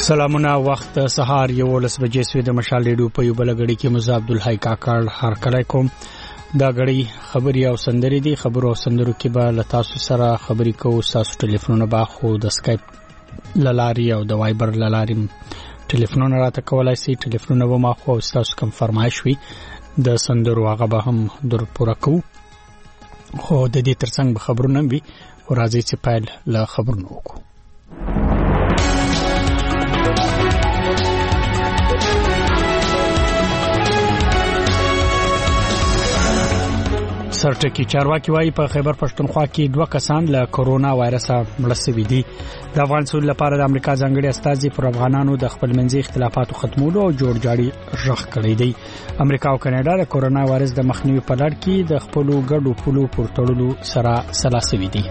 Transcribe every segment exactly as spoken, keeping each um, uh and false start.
سلامونه وخت سهار یو لس بجې سوی د مشال ریډیو په یو بل غړي کې مزه عبدالحی کاکړ هر کله کوم دا غړي خبري او سندري دي خبرو او سندرو کې به لتاسو سره خبري کوو تاسو ټلیفونونه به خو د سکایپ للاري او د وایبر للاري ټلیفونونه راته کولای شي ټلیفونونه به ما خو تاسو کوم فرمایش وي د سندرو هغه به هم در پوره کوو خو د دې ترڅنګ به خبرونه وي او راځي چې پایل له خبرونو وکړو سرټکی چارواکي وايي په خیبر پښتونخوا کې دوه کسان له کورونا وایرس مړ شوي دي د افغانستان لپاره د امریکا ځانګړي استازي پر افغانانو د خپل منځي اختلافاتو ختمولو او جوړجاړي ژغ کړی دی امریکا او کاناډا د کورونا وایرس د مخنیوي په لړ کې د خپل ګډو پولو پر تړلو سره سلاسوي دي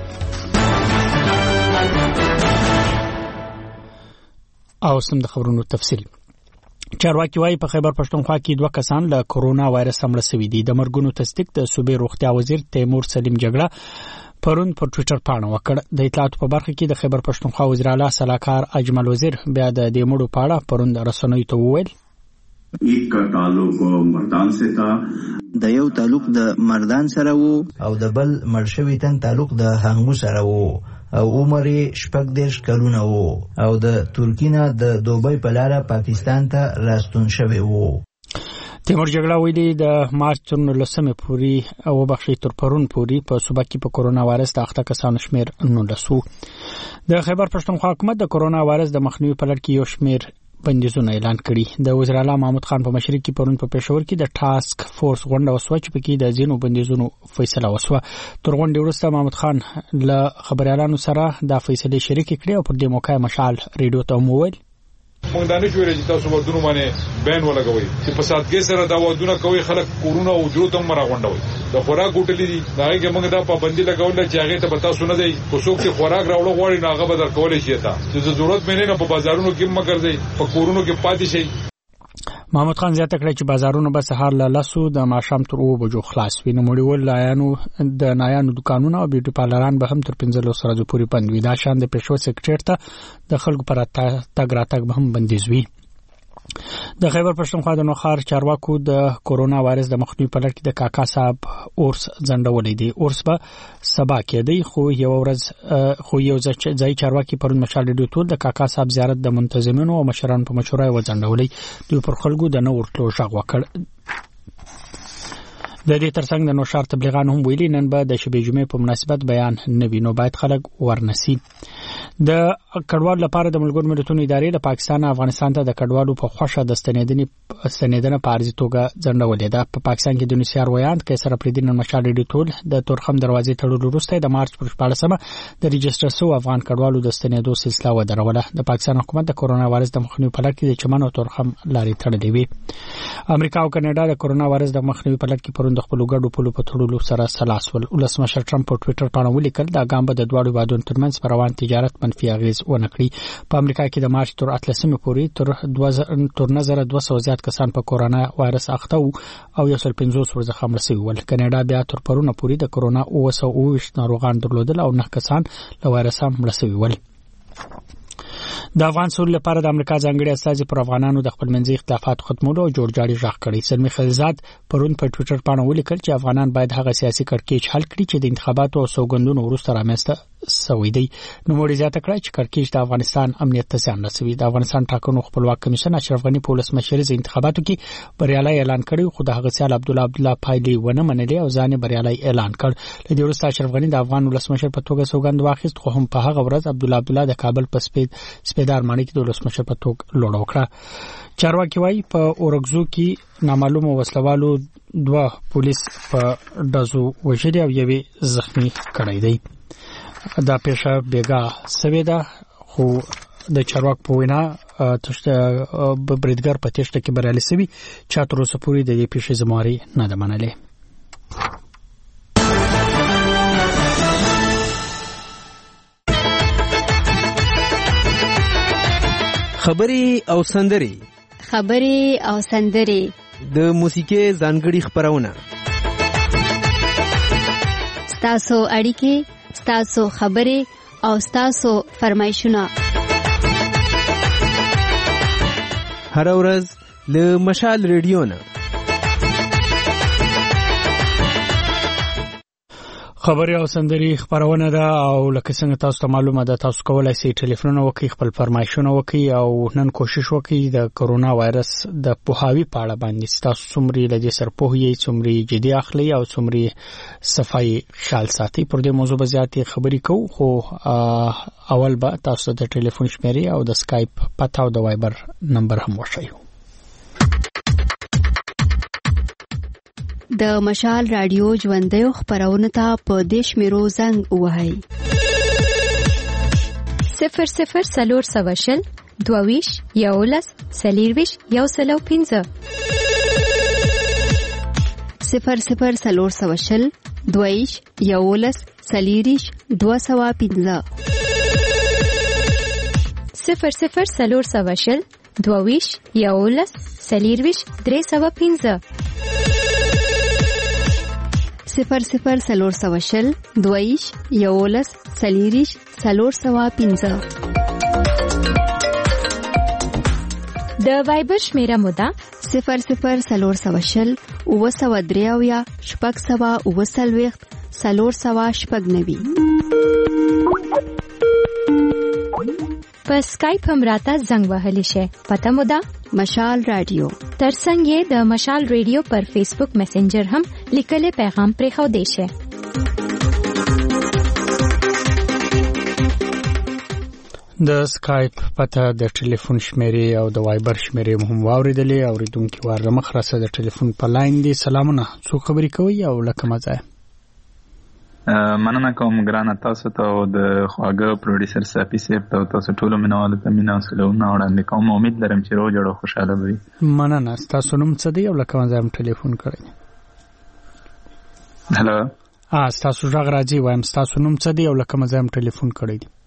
او سم د خبرونو تفصیل چارواکي وايي په خیبر پښتونخوا کې دوه کسان له کورونا وایرس مړ شوي دي د مرګونو تصدیق د صوبې روغتیا وزیر تیمور سلیم جګړه پرون پر ټوئیټر باندې وکړ د اطلاعاتو په برخه کې د خیبر پښتونخوا وزیر اعلی صلاحکار اجمل وزیر بیا د دې مړو په اړه پرون د رسنیو ته وویل ایک کا تعلق مردان سے تھا د یو تعلق د مردان سره وو او د بل مرشوي تن تعلق د هنګو سره وو او عمر شپږ دیرش کلونه وو او د ترکینا د دوبۍ په لاره پاکستان ته راستون شوی وو تیمور جګړه ویلي د مارچ تر نولسمې پورې او بخښي تر پرون پورې په صوبه کې په کورونا وایرس د اخته کسانو شمیر نولس وو د خیبر پښتونخوا حکومت د کورونا وایرس د مخنیوي په لړ کې یو شمیر بندیزونه اعلان کړي د وزیر اعلی محمود خان په مشرۍ کې پرون په پېښور کې د ټاسک فورس غونډه وسوه چې پکې د ځینو بندیزونو فیصله وسوه تر غونډې وروسته محمود خان له خبريالانو سره د فیصلې شریک کړي او پر دې موقع مشال ریډیو ته موویل موږ دا نه جوړې چې تاسو ودونو باندې بین ولګوي چې په سادګۍ سره دا ودونه کوي خلک کورونا او جوړ تم مرا غونډوي د خوراک ګوټلې دي دا هغه موږ دا پابندي لګول چې هغه ته پتا سونه دی کو څوک چې خوراک راوړو غواړي ناغه بدر کولای شي تا چې ضرورت مې نه په بازارونو کې مګر دی په کورونو کې پاتې شي محمود خان زیاته کړی چې بازارونه به سهار له لسو د ماښام تر اوه بجو خلاص وي نو مړیول لایانو د نایانو دکانونو او بیوټي پارلران به هم تر پنځلس ورځې پورې بند وي دا شان د پېښو سکرټر ته د خلکو پر تګ راتګ به هم بندیز وي د خیبر پښتونخوا د نوخار چارواکو د کورونا وایرس د مخنیوي په لړ کې د کاکا صاحب اورس ځنډولې دي اورس به سبا کېدی خو یو ورځ خو یو ځای چارواکي پرون مشال ډیډو ټول د کاکا صاحب زیارت د منتظمینو او مشرانو په مشوره و ځنډولې دوی پر خلکو د نو ورتلو ژغ وکړ د دې ترڅنګ د نوشار تبلیغان هم ویلي نن به د شبې جمعې په مناسبت بیان نوي نو باید خلک ورنسي د کډوالو لپاره د ملګرو ملتونو ادارې د پاکستان افغانستان ته د کډوالو په خوښه د ستنیدنې ستنیدنه په ارزي توګه ځنډولې ده په پاکستان کې د نسیار ویاند کیسر پردین مشال ډیډو ټول د تورخم دروازې تړلو وروسته د مارچ پر شپاړسمه د ريجستر سو افغان کډوالو د ستنیدو سلسله ودروله د پاکستان حکومت د کورونا وایرس د مخنیوي په لړ کې د چمن او تورخم لارې تړلې وي امریکا او کاناډا د کورونا وایرس د مخنیوي په لړ کې پرون د خپل ګډو پولو په تړلو سره سلاسول ولسمشر ټرمپ په ټوئیټر باندې ولیکل دا ګام به د دواړو هیوادونو ترمنځ پر روان تجارت منفي اغیز ونه کړي په امریکا کې د مارچ تر اتلسمې پورې تر تر نظر دوه سوه زیات کسان په کورونا وایرس اخته او یو سل پنځوس ورځې خمر شوي ول کاناډا بیا تر پرونه پورې د کورونا اوه سوه اوه ویشت ناروغان درلودل او نه کسان له وایرس هم مړه شوي ول د افغان سول لپاره د امریکا ځانګړي استازي پر افغانانو د خپل منځي اختلافات ختمولو او جوړجاړي ژغ کړی سلمی خلیزاد پرون په ټوئیټر باندې ولیکل چې افغانان باید هغه سیاسي کړکېچ حل کړي چې د انتخاباتو او سوګندونو وروسته رامنځته سوي دی نو موري زیاته کړی چې کړکېچ د افغانستان امنیت ته زیان رسوي د افغانستان ټاکنو خپلواک کمیشن اشرف غنی په ولسمشریز انتخاباتو کې بریالي اعلان کړی خو د هغه سیال عبد الله عبد الله پایلی ونه منلې او ځان بریالي اعلان کړ لدې وروسته اشرف غنی د افغان ولسمشر په توګه سوګند واخیست خو هم په هغه ورځ عبد الله عبد الله د کابل په سپید سپیدار مانی کې د ولسمشر په توګه لوړ وکړه چارواکي وايي په اورګزو کې نامعلومه وسلوالو دوه پولیس په دزو وژلي او یوې زخمی کړی دی دا پیښه بیګا سوي ده خو د چارواک په وینا تشته بریدګر په تشته کې بریالي سوي چې تر اوسه پورې د دې پیښې زمواري نه ده منلې خبري او سندري خبري او سندري د موسیقي ځانګړي خبرونه ستاسو اړیکې ستاسو خبري او ستاسو فرمایشونه هر ورځ له مشال ریډیو نه خبري او سندري خبرونه ده او لکه څنګه تاسو ته معلومه ده تاسو کولای شئ ټلیفون وکړئ خپل فرمایشونه وکړئ او نن کوشش وکړئ د کرونا وایرس د پوهاوی په اړه باندې تاسو څومره لږه سرپوهی څومره جدي اخلي او څومره صفای خیال ساتي پر دې موضوع به زیاتې خبري کوو خو اول به تاسو د ټلیفون شمیرې او د سکایپ پته او د وایبر نمبر هم وښیو د مشال رادیو ژوندۍ خبرونه ته په دیش میرو زنګ وهاي صفر صفر سلور سواشل دوویش یولس سلیرویش یو سلو پینزه صفر صفر سلور سواشل دوویش یولس سلیریش دو سوا پینزه صفر صفر سلور سواشل دوویش یولس سلیرویش درې سوا پینزه صفر صفر سلور سوا شل دویش یولس سلیریش سلور سوا پینزه د وایبر شمیره مودا صفر صفر سلور سوا شل او سوا دریاویا شپږ سوا او سلويخت سلور سوا شپږ نوي په سکایپ هم راته زنګ وهلی شي پته مودا مشال رادیو ترڅنګ یې د مشال ریډیو پر فیسبوک میسنجر هم لیکل پیغام پرې خو دی شي د سکایپ پته د ټلیفون شمیرې او د وایبر شمیرې هم واوریدلې او ریدونکو واره مخرسه د ټلیفون په لاین دی سلامونه څو خبرې کوي او لکه مزه مننه کوم ګرانه تاسو ته او د خواږه پروډوسر سپی سیف ته تاسو ټول مینوالو ته مینا سلامونه وړاندې کوم امید لرم چې روز جوړ خوشاله وي مننه تاسو نوم څه دی او لکه مزه هم ټلیفون کړی هلو اه تاسو ژغ راځي وایم تاسو نوم څه دی او لکه مزه هم ټلیفون کړی دی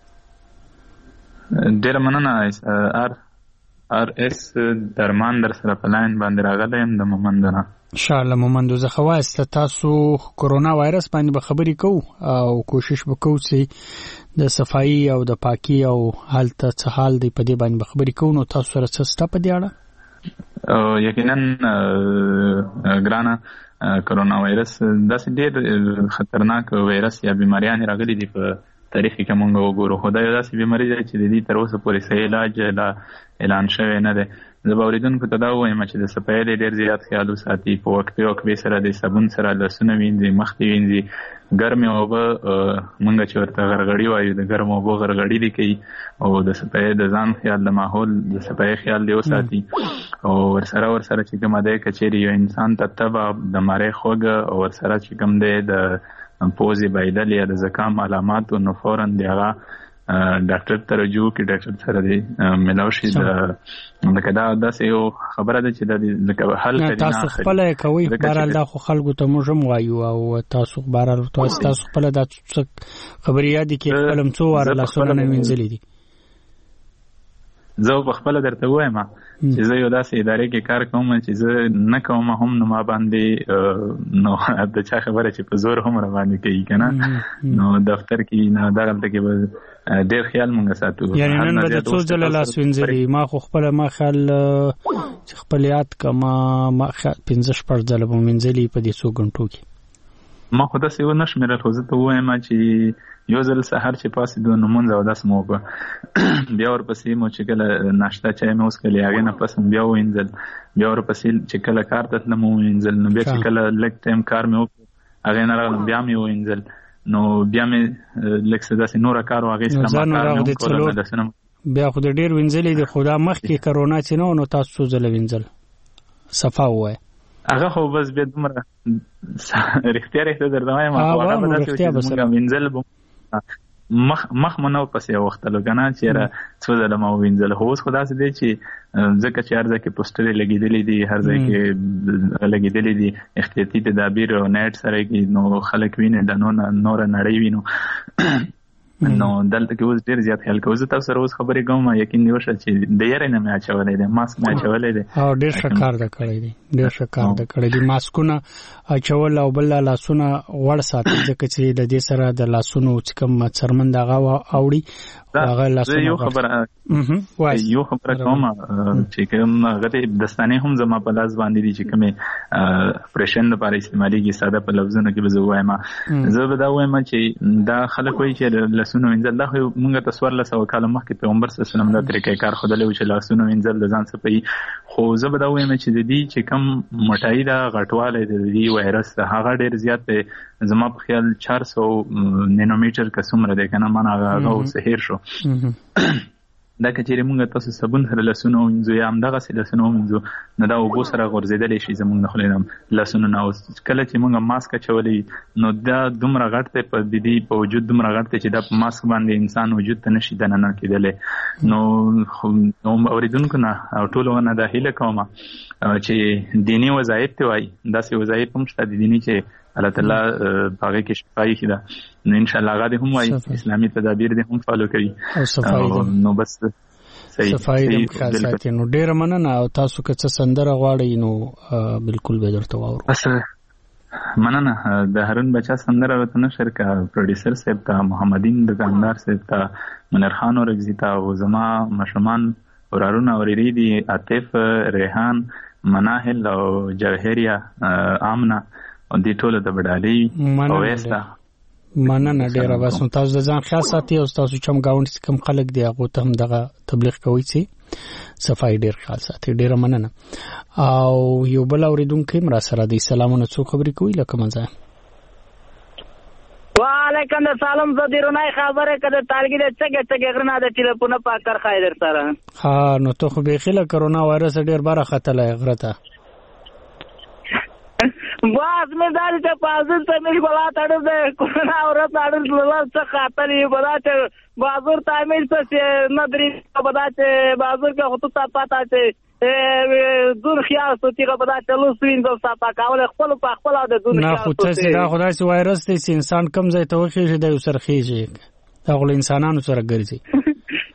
ډیر مننه ار ار اس درمان در سره په لاین باندې راغلم د مومندنه ان شاء الله مومندو زه خواست تاسو کرونا وایرس باندې به خبرې کوو او کوشش وکړو چې د صفائی او د پاکي او حالت څه حال دی په دې باندې به خبرې کوو نو تاسو سره څه ستاسو په دې اړه یقینا ګرانه کرونا وایرس داسې ډېر خطرناک وایرس یا بیماریان راغلي دي په تاریخ کې موږ وګورو خو دا داسې بیماری ده چې د دې تر اوسه پورې صحیح علاج لا اعلان شوی نه دی زه به اورېدونکو ته دا ووایم چې د صفایۍ ډېر زیات خیال وساتي په وقفې وقفې سره د صابون سره لاسونه وینځي مخ دې وینځي ګرمې اوبه موږ چې ورته غرغړي وایو د ګرمو اوبو غرغړي دې کوي او د صفایۍ د ځان خیال د ماحول د صفایۍ خیال دې وساتي او ورسره ورسره چې کومه دی که چېرې یو انسان ته تبه د ماری خوږه او ورسره چې کوم دی د پوزې بایدل یا د زکام علامات نو فوراً دی هغه ډاکټر ته رجوع کې ډاکټر سره دی ملاو شي د لکه دا داسې یو خبره ده چې د لکه حل کړي تاسو خپل کوي بهرحال دا خو خلکو ته موږ هم وایو او تاسو بهرحال تاسو خپل د خبرې یاد کې خپل څو وار لاسونه وینځلې دي زه په خپل درته وایم چې زه یو داسې ادارې کې کار کوم چې زه نه کوم هم نو ما باندې نو د چا خبره چې په زور هم را باندې کوي کنه نو دفتر کې نه دغلته کې به ډېر خیال مونږ ساتو یعنی نن به څو ځله لاس وینځلې ما خو خپل ما خیال چې خپل یاد کما ما پنځه شپږ ځله به وینځلې په دې څو غنټو کې ما خو داسې و نه شمېرل خو زه ته ووایم چې یو ځل سهار چې پاسېدو نو مونځ اودس مو وکړه بیا ورپسې مو چې کله ناشته چای مې وڅښلې هغې نه پس بیا ووینځل بیا ورپسې چې کله کار ته تلم ووینځل نو بیا چې کله لږ ټایم کار مې وکړ هغې نه راغلم بیا مې ووینځل نو بیا مې لږ څه داسې نوره کار و هغې سره ما کار مې وکړل بیا خو د ډېر وینځلې دي خو دا مخکې کرونا چې نه نو تاسو څو ځله وینځل صفا ووایه هغه خو بس بیا دومره رښتیا رښتیا درته وایم هغه به داسې چې زموږ وینځل به مخ مخ مو نو پسې وختلو کنه چې را څو ځله ما وینځل خو اوس خو داسې دی چې ځکه چې هر ځای کې پوسټرې لګېدلې دي هر ځای کې لګېدلې دي احتیاطي تدابیر او نیټ سره کې نو خلک ویني د نوره نړۍ وینو نو دلته کې اوس ډیر زیات خیال کوو. زه تاسو سره اوس خبرې کوم، یقین دی وشه چې د یاري نه مې اچولې ده، ماسک مې اچولې ده. او ډیر ښه کار ده کړی دی، ډیر ښه کار ده کړی دی. ماسکونه اچول او بل لاسونه وړ ساتي، ځکه چې د دې سره د لاسونو چې کوم څرمن دغه اوړي هغه لاسونه. یو خبره یو خبره کوم چې کوم هغه دستانه هم زما په لاس باندې دي چې کومه پرشن لپاره استعماليږي. ساده په لفظونو کې به زه وایم، زه به دا وایم چې دا خلک وایي چې لاسونه وینځل دا خو موږ ته څوارلس سوه کاله مخکې پیغمبر صلی الله علیه وسلم دا طریقې کار ښودلی و چې لاسونه وینځل د ځان څخه. خو زه به دا وایم چې د دې چې کم موټایي ده غټوالی د دې وایرس ده هغه ډېر زیات دی. زما په خیال چار سوه نینومیټر که څومره دی که نه، من هغه هغه اوس هېر شو. دا که چېرې موږ تاسو صابون سره لاسونه ومینځو یا همدغسې لاسونه ومینځو نو دا اوبو سره غورځېدلی شي زموږ د خولې نه لاسونه نه. اوس کله چې موږ ماسک اچولی نو دا دومره غټ دی په د دې په وجود دومره غټ دی چې دا په ماسک باندې انسان وجود ته نشي دننه کېدلی. نو اورېدونکو نه او ټولو نه دا هیله کوم چې دیني وظایف ته وایي، داسې وظایف هم شته د دیني چې الله تعالی هغه کې شفایي کړي ده، نو ان شاء الله هغه دې هم وایي، اسلامي تدابیر دې هم فالو کوي. نو بس صفائی دم خیال ساتي. نو ډیره مننه، او تاسو که څه سندره غواړئ نو بالکل به درته واورو. بس مننه. د هارون بچا سندره ورته نشر کا پروډوسر صاحب ته، محمدین دکاندار صاحب ته، منیر خان اورګزي ته، او زما مشمان ورارونه اورېدي دي عاطف، ریحان، مناهل او جوهریا، آمنه او دې ټولو ته بډالي او ویستا. مننه ډیره. بس تاسو د ځان خیال ساتي او تاسو چم گاوند کم خلک دی هغه ته هم دغه تبلیغ کوي چې صفائی ډیر خیال ساتي. ډیره مننه. او یو بل اوریدونکو مرا سره دی. سلامونه، څو خبرې کوي لکه مزه. وعلیکم السلام. زدیرونای خبره کده تارګی د چګه چګه غرنا د ټلیفون پاکر خیر سره. ها نو ته خو به خله کرونا وایرس ډیر بار خطر غرته. باز مې دال ته پازل ته مې بلا تړل ده کرونا اورت اړل لول څه خاطر یې بلا ته بازار تعمیل څه ندري بدا ته بازار کې هوته تا پتا ته دور خیال ستې بدا ته لوسین د صفه کول خپل په خپل د دور نه خو ته دا خدای سي وایرس دی چې انسان کم ځای ته وخی چې د سرخیږي دا غل انسانانو سره ګرځي.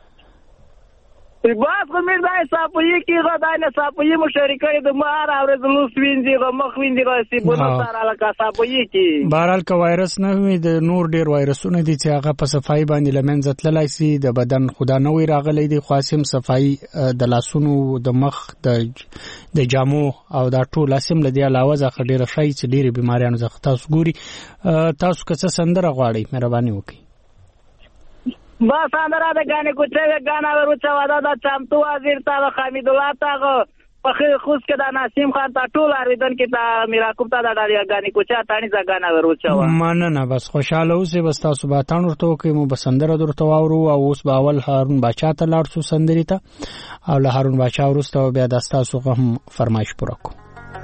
باز خو مې دای صاحبې کې غدای نه صاحبې مشارکې د مار اورز لوسوین دی مخ وین دی سی بونه سره لکه صاحبې کې بهرال کا وایرس نه وي د نور ډیر وایرسونه دي چې هغه په صفائی باندې لمنځ تللای سي د بدن خدا نه وي راغلی دی خاصم صفائی د لاسونو د مخ د د جامو او دا ټول لاسم لدی علاوه ځکه ډیر شای چې ډیر بیماریانو ځکه تاسو ګوري تاسو که څه سندره غواړئ مهرباني وکړئ. بس اندرا د غانې کوچې غانا ورچا وادا د چامتو وزیر تا حمید الله تا په خوش کې د نسیم خان تا ټول اړیدن کې تا میرا کوپتا د ډالیا غانې کوچا تانی ځ غانا ورچا وا مننه. بس خوشاله اوسې بس تاسو به تان ورته کوم بسندره درته واورو او اوس به اول هارون بچا ته لاړ سو سندري ته او له هارون بچا ورسته بیا د تاسو هم فرمایش پوره کو.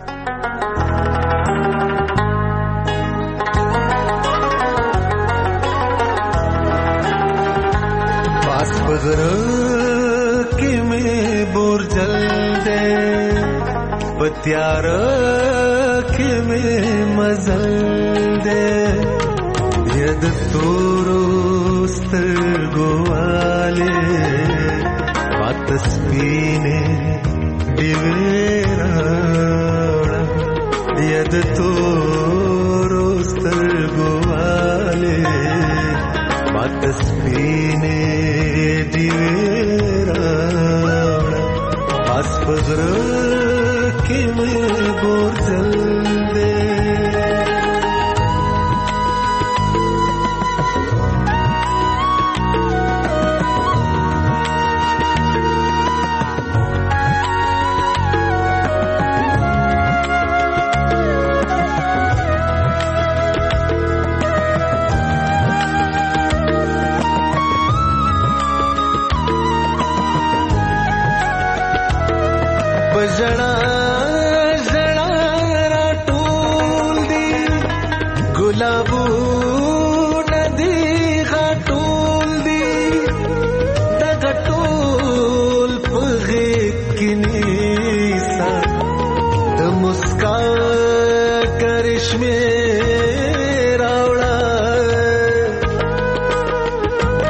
पगड़ के में बोर जल दे पत्यार के में मजल दे यद तोरोस्तर गोवाले पातस्पीने दिवेरा यद तोरोस्तर गोवाले पातस्पीने पगड़ के में बोर जल दे जड़ा जड़ा टूल दी गुलाबू नदी टूल दी टूल पगे किनीसा द मुस्का करिश्मे रावड़ा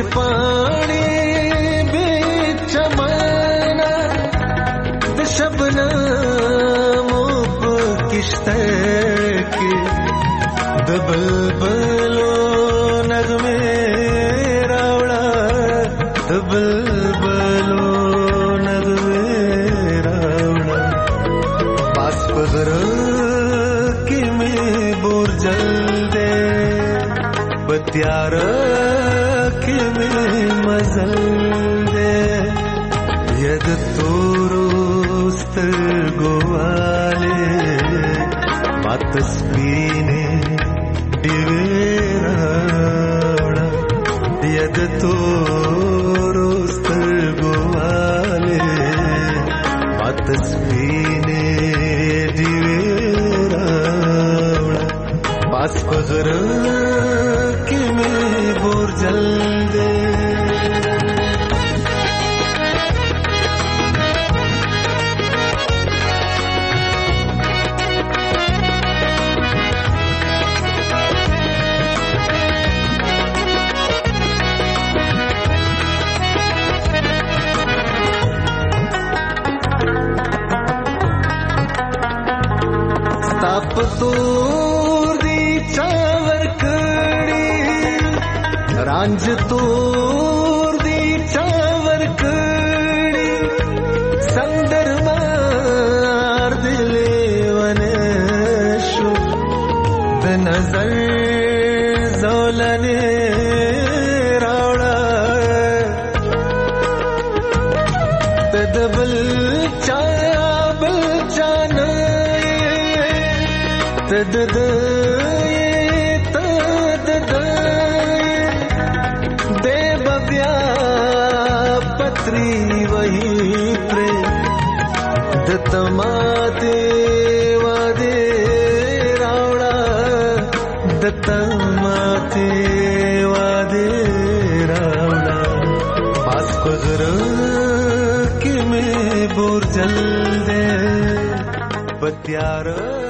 پانی بے چمانا د شبنم په کشته کې د بلبلو نغمه راوړه د بلبلو نغمه راوړه پاس پغر کې مې بور جل دے بتیار کې مې مزل دے ید تورست ګواله مات سپینه دیوراړه ید تورست ګواله مات سپینه دیوراړه پاس پغر کې مې بور جل دے तोर दी चावर कड़ी रांझ तोर दी चावर कड़ी संदर मार दिले वनेशु द नजर जोलने रावड़ा तदबल चाया बल चाना तद तद दे बब्या पत्री वही प्रे दत्तमाते वादे रावड़ा दत्तमाते वादे रावड़ा पास पगर के में बोर जल दे बत्यार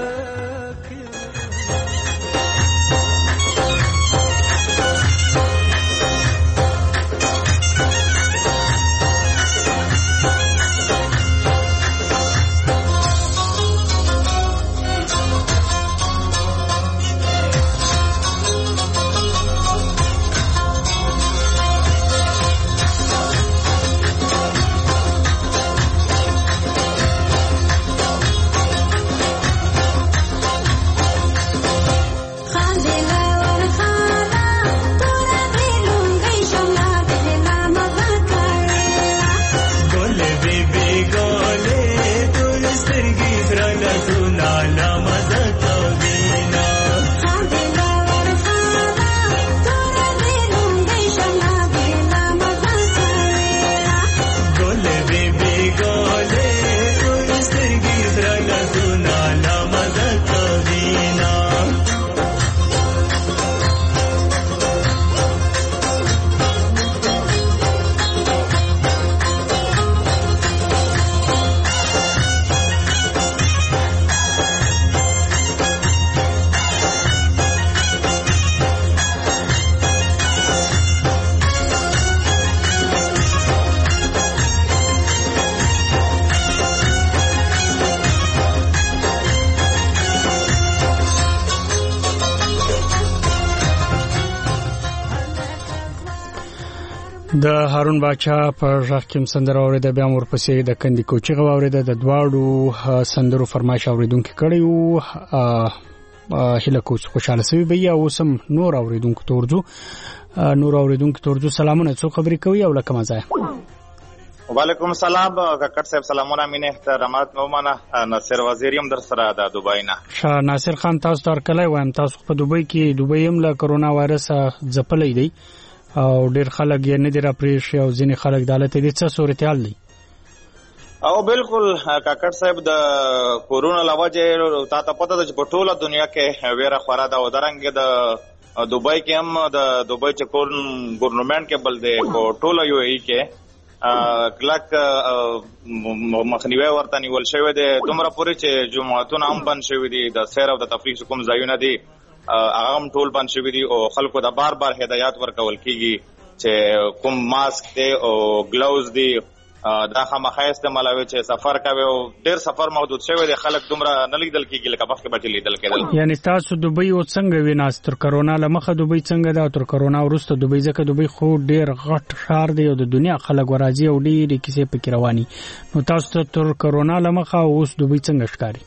د هارون باچا پر ژغ کې سندره اوریده بیا ورپسې د کندي کوچي غو اوریده د دواړو سندرو فرمایش اوریدونکو کړیو هله کوڅ خوشاله سوي بیا اوسم نور اوریدونکو تورځو نور اوریدونکو تورځو سلامونه څو خبرې کوي او لکه مزه وعلیکم السلام کاکړ صاحب سلامونه مینه احترامات مومنه ناصر وزیریم در سره د دوبای نه شاه ناصر خان تاسو تر کله وایم تاسو په دوبای کې دوبای هم له کرونا وایرس ځپلې دی او ډیر خلک یې نه دی را پریښ او ځینې خلک د حالت دي څه صورتحال دی او بالکل کاکړ صاحب د کورونا لوجه تا ته پته ده چې په ټوله دنیا کې ویره خورا ده او درنګ د دوبای کې هم د دوبای چې ګورنمنت کې بل دی په ټوله یو ای کې کلک مخنیوي ورته نیول شوی دی دومره پورې چې جمعهتون هم بند شوی دي د سیر او د تفریح کوم ځایونه دي هغه هم ټول بند شوی دي او خلکو د بار بار هدایت ورکول کیږي چې کوم ماسک دی او ګلاوز دی دا خامخا استعمالوي چې سفر کوي او ډیر سفر محدود شوی دی خلک دومره نه لیدل کیږي لکه مخکې به لیدل کېدل. یعنی تاسو دوبۍ او څنګه ویناست تر کرونا لمخه دوبۍ څنګه دا تر کرونا وروسته دوبۍ ځکه دوبۍ خو ډیر غټ ښار دی او د دنیا خلک ورازي او ډیر کیسې پکې رواني نو تاسو تر کرونا لمخه اوس دوبۍ څنګه ښکاري؟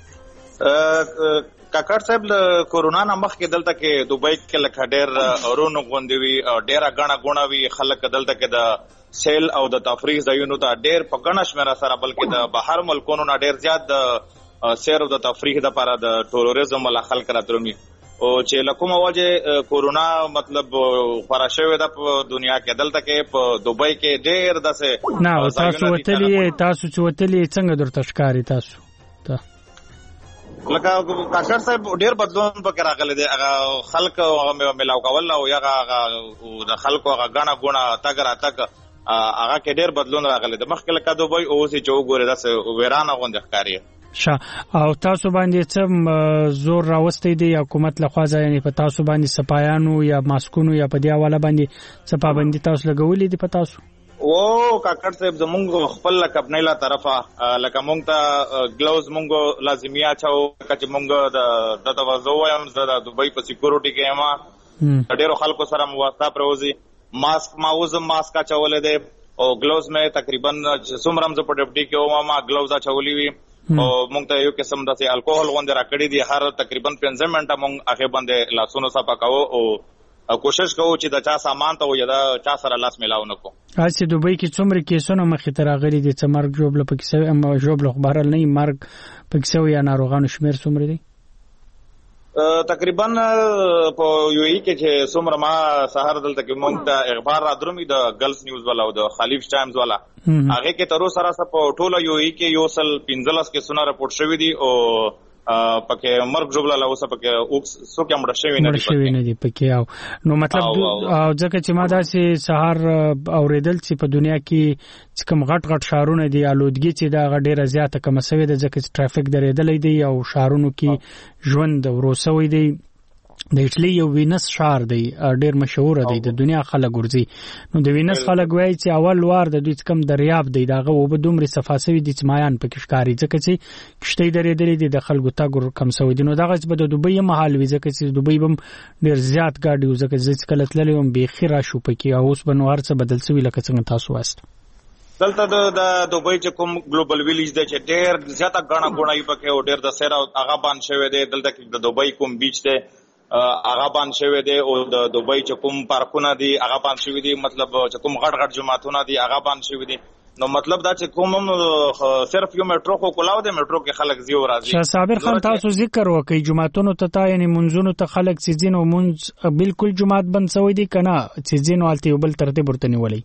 کاکړ صاحب له کرونا نه مخکې دلته کې دوبۍ کې لکه ډېر رونو غوندې وي ډېره ګڼه ګوڼه وي خلک دلته کې د سیل او د تفریح ځایونو ته ډېر په ګڼه شمېره سره بلکې د بهر ملکونو نه ډېر زیات د سیر او د تفریح دپاره د ټوریزم والا خلک راتلمي او چې له کومه وجې کرونا مطلب خوره شوې ده په دنیا کې دلته کې په دوبۍ کې ډېر داسې نه تاسو وتلي تاسو چې وتلي څنګه درته ښکاري تاسو لکه کاکړ صاحب ډیر بدلون پکې راغلی دی هغه خلک ملاو کول او هغه د خلکو هغه ګڼه ګوڼه تګ راتګ هغه کې ډیر بدلون راغلی دی مخکې لکه دوبۍ اوس چې وګورې داسې ویرانه غوندې ښکاري ښه او تاسو باندې څه زور راوستی دی حکومت لخوا یعنی په تاسو باندې سپایانو یا ماسکونو یا په دې حواله باندې څه پابندي تاسو لګولې دي په تاسو؟ او کاکړ صاحب زمونږ خپل کمپنۍ له طرفه لکه مونږ ته ګلوز مونږ لازمي اچو چې مونږ د دغه وځو وایم زه د دوبۍ په سکیورټي کې یم ډېرو خلکو سره مواسطه پروزي ماسک ما اوس ماسک اچولې دی او ګلوز مې تقریبا څومره زه په ډپټي کې وم ما ګلوز اچولې وي او مونږ ته یو قسم داسې الکوهول غوندې راکړي دي هر تقریبا پنځه منټه مونږ هغې باندې لاسونو صفا کوو او کوشش کوو چې د چا سامان ته یا د چا سره لاس میلاو نه کو. هسې دوبۍ کې څومره کیسونه مخې ته راغلي دي څه مرګ ژوبله پکې سوی اما ژوبله خو بهرحال نه وي مرګ پکې سوی یا ناروغانو شمېر څومره دی؟ تقریبا په یو ای کې چې څومره ما سهار دلته کې مونږ ته اخبار را درومي د ګلز نیوز والا او د خلیف ټایمز والا هغې کې تر اوسه راسه په ټوله یو ای کې یو سل پنځلس کیسونه راپورټ شوي دي او پکې مرګ ژوبله له اوسه پکې څوک هم مړه شوي نه دي شوي نه دي پکې او نو مطلب ځکه چې ما داسې سهار اورېدل چې په دنیا کې چې کوم غټ غټ ښارونه دي آلودګي چې د هغه ډېره زیاته کمه سوې ده ځکه چې ټرافیک درېدلی دی او ښارونو کې ژوند ورو سوی دی د ایټلی یو وینس ښار دی ډېر مشهور دی د دنیا خلک ورځي نو د وینس خلک وایي چې اول وار د دوی کم دریاب دی د هغه اوبه دومرې صفا سوي دي چې مایان پکې ښکاري ځکه چې کښتۍ درېدلې دي د خلکو تګ کم سوی دي نو دغسې به د دوبۍ هم حال وي ځکه چې دوبۍ به هم ډېر زیات ګاډي وو ځکه زه چې کله تللی وم بیخي راشو پکې او اوس به نو هر څه بدل سوي لکه څنګه تاسو وایاست دلته د دوبۍ چې کوم ګلوبل ویلیج دی چې ډېر زیاته ګڼه ګوڼه وي پکې او ډېر د سیر هغه بند شوی دی دلته کې د دوبۍ کوم بیچ دی هغه بند شوی دی او د دوبۍ چې کوم پارکونه دي هغه بند شوي دي مطلب چې کوم غټ غټ جوماتونه دي هغه بند شوي دي نو مطلب دا چې کوم صرف یو میټرو خو کولاو دی میټرو کې خلک ځي او راځي. شاه صابر خان تاسو ذکر وکړئ جوماتونو ته تا یعنې منځونو ته خلک چې ځي نو مونځ بالکل جومات بند سوی دی که نه چې ځي نو هلته یو بل ترتیب ورته نیولی؟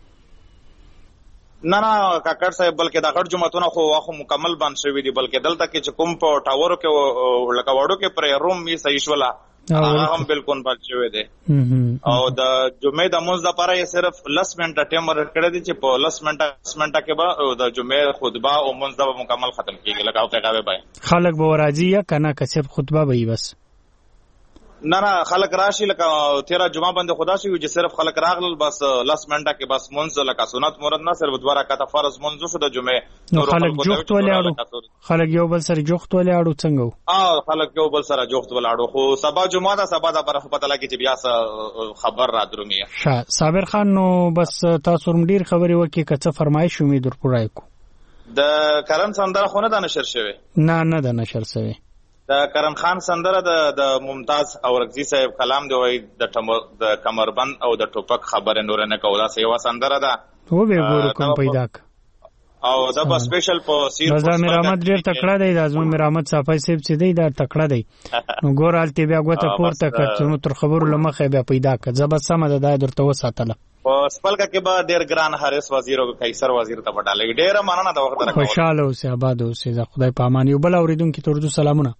نه نه کاکړ صاحب بلکې دا غټ جوماتونه خو واخو مکمل بند شوي دي بلکې دلته کې چې کوم په ټاورو کې لکه وړو کې پرې روم یې صحیح شوله هغه هم بالکل بند شوی دی او د جمعې د مونځ دپاره یې صرف لس منټه ټایم ورکړی دی چې په لس منټه لس منټه کې به د جمعې خطبه او مونځ به مکمل ختم کېږي لکه هغې به خلک به وراځي یا که نه که صرف خطبه به وي بس؟ نه نه خلک راشي لکه تیرا جمعه باندې خدا شي چې صرف خلک راغلل بس لس منټه کې بس مونځ لکه سنت مراد نه صرف دوه رکعته فرض مونځ شو د جمعې نو خلک جوخت ولاړو خلک یو بل سره جوخت ولاړو څنګه اه خلک یو بل سره جوخت ولاړو خو سبا جمعه دا سبا دا پر پته لګي چې بیا خبر را درومي. ښه صابر خان نو بس تاسو هم ډیر خبرې وکړئ که څه فرمایش امید ورپوره کړو. د کرن سندره خو نه ده نشر شوې؟ نه نه ده نشر شوې. د کرم خان سندره د د ممتاز اورکزي صاحب کلام دی وای د د کمربند او د ټوپک خبره نور نه کوله سیوا سندره ده و به ګورو کوم پیدا او دا په سپیشل په سیر رضا مرامت ډیر تکړه دی د ازمن مرامت صافی صاحب چې دی دا تکړه دی نو ګور الته بیا غوته پورته کړ نو تر خبرو لمخه بیا پیدا کړ زبر سم ده د درته وساتله په سپلګه کې به ډیر ګران حارس وزیر او قیصر وزیر ته پټاله ډیر مننه د وخت راکړه خوشاله اوسه آباد اوسه خدای په امان یو بل اوریدونکو ته ورته سلامونه.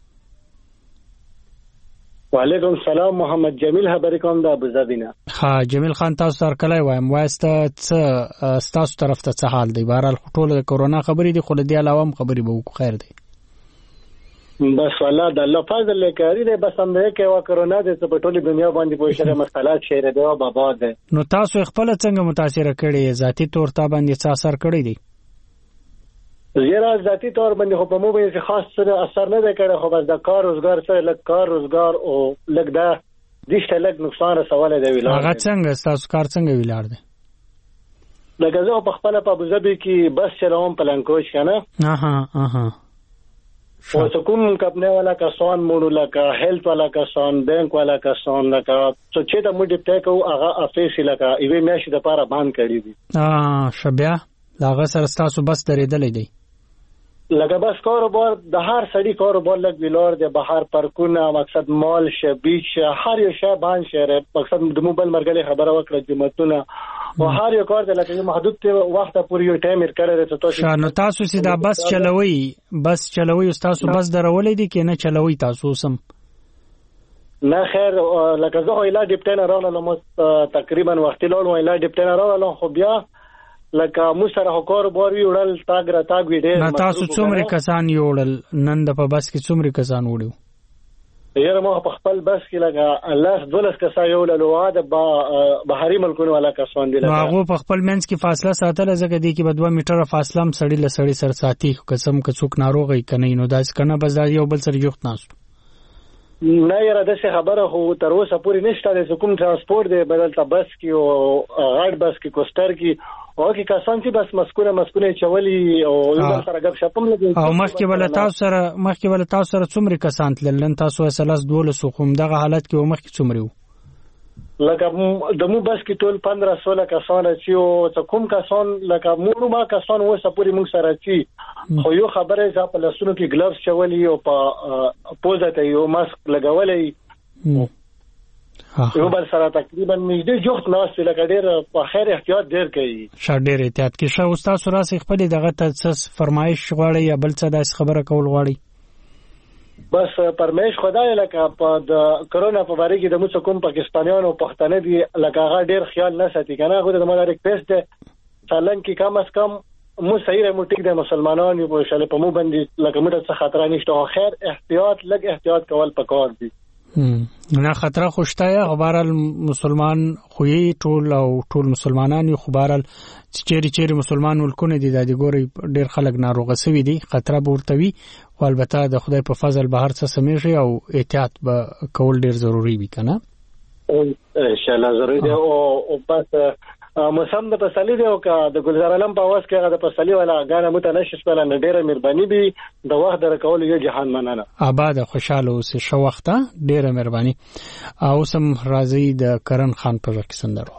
وعلیکم السلام محمد جمیل خبرې کوم د ابوظبی نه. ها جمیل خان تاسو سره کله وایم واسطه څه تاسو طرف ته څه حال دی؟ بهرحال ټول د کورونا خبرې دي خو د دې علاوه هم خبرې به وکړو خیر دی. بس والله د الله فضل لکاري دی بس هم دی کې وا کرونا د په ټولي دنیا باندې په شری مسالات شهر دی او بابا دی. نو تاسو خپل څنګه متاثر کړي ذاتی تور تا باندې څه اثر کړی دی؟ زیرا ذاتی تور باندې خو په مو باندې خاص سره اثر نه دی کړی خو بس د کار روزګار سره لک کار روزګار او لک دا دشته لک نقصان رسواله دی ویلار. هغه څنګه تاسو کار څنګه ویلار دی؟ لکه زه په خپل په ابوظبي کې بس چلاوم پلانکوش کنه. اها اها او کوم کمپنی والا کسان مونږ لکه هیلث والا کسان بانک والا کسان لکه څه چې د موږ ډیپټ کو هغه افیس لکه ایوه میاشي د پاره باندې کړی دي. اه شبیا لاغه سره تاسو بس درېدلې دی لکه بس کاروبار د هر سړي کاروبار لګ ویلار د بهر پارکونه مقصد مال شه بیچ هر یو شی باندې شهر مقصد د موبایل مرګلي خبره وکړه جمعتونه او هر یو کار د لکه محدود وخت پورې یو ټایم ورکړی ته تاسو شانو تاسو سیدا بس چلوي بس چلوي تاسو بس درولې دي کې نه چلوي تاسو سم نه خیر لکه زه ویلا ډیپټن راغلم تقریبا وخت لاله ویلا ډیپټن راغلم خو بیا لکه مو سره کاروبار ویړل تاګ را تاګ ویډه نه تاسو څومره کسان یوړل نن د په بس کې څومره کسان وړو یاره مو په خپل بس کې لګا الله دولس کسا یو له واده بهاري ملکونو والا کسان دي لګا هغه په خپل منځ کې فاصله ساتل ځکه دی کې په دوه میټره فاصله هم سړی له سړی سره ساتي قسم که څوک ناروغي کنه نو داس کنه بس دا یو بل سره یوخت ناس نه یاره د څه خبره خو تر اوسه پوری نشته د کوم ترانسپورت دی بدل ته بس کې او غاړ بس کې کوستر کې او کې کسان چې بس مسکونه مسکونه چولي او یو سره غب شپم لګي او مخکې ولا تاسو سره مخکې ولا تاسو سره څومره کسان تلل تاسو سلاس دولس خو دغه حالت کې مخکې څومره لکه د مو بس کې ټول پندرہ سولہ کسان چې او کوم کسان لکه مو ما کسان وسه پوری موږ سره چې خو یو خبره ځا په لاسونو کې ګلوز چولي او په پوزه ته یو ماسک لګولې یو بل سره تقریبا نږدې جوخت ناس لکه ډېر په خیر احتیاط ډېر کوي ښه ډېر احتیاط کې ښه استاد سوراسي خپل دغه ته فرمایش غواړي یا بل څه داس خبره کول غواړي بس پرمیش خدای لکه په د کرونا په باره کې د موږ کوم پاکستانیانو پښتانه دي لکه هغه ډېر خیال نه ساتي کنه هغه د مدار ریکوست سالن کې کم از کم مو صحیح مو ټیک د مسلمانانو په شاله په مو باندې لکه موږ څه خطر نشته خیر احتیاط لګ احتیاط کول پکار دي نه خطر خوشته غبارل مسلمان خوې ټول او ټول مسلمانان خو بارل چیرې چیرې مسلمان ولکونه دي د ګوري ډېر خلک ناروغه سوي دي خطر به ورتوي او البته د خدای په فضل به هر څه سمېږي او احتیاط به کول ډېر ضروری وي کنه ان شاء الله ضروري دی او بس موسم د پسلی دی او که د ګلزار علم په واس کې د پسلی ولا غانه متنشش بل نه ډیره مهرباني به د وخت درکول یو جهان مننه آباد خوشاله اوسه شو وخته ډیره مهرباني او سم راضي د کرن خان په ورکه سندرو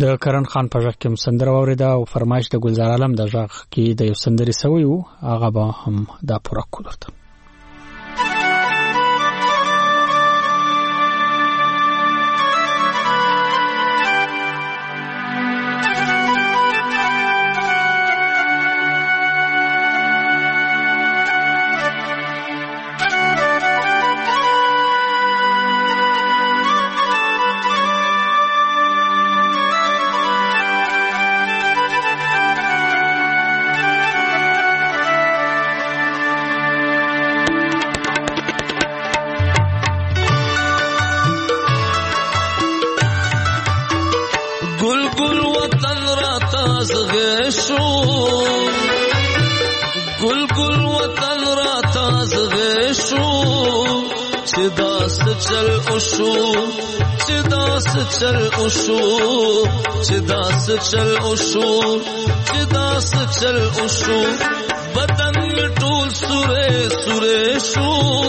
د کرن خان په ژغ کې سندره واوریده او فرمایش د ګلزار عالم د ژغ کې د یو سندري سوی وو هغه به هم دا پوره کولته चल उशू चिदास चल उशू चिदास चल उशू चिदास चल उशू बदन टूल सुरे सुरेशू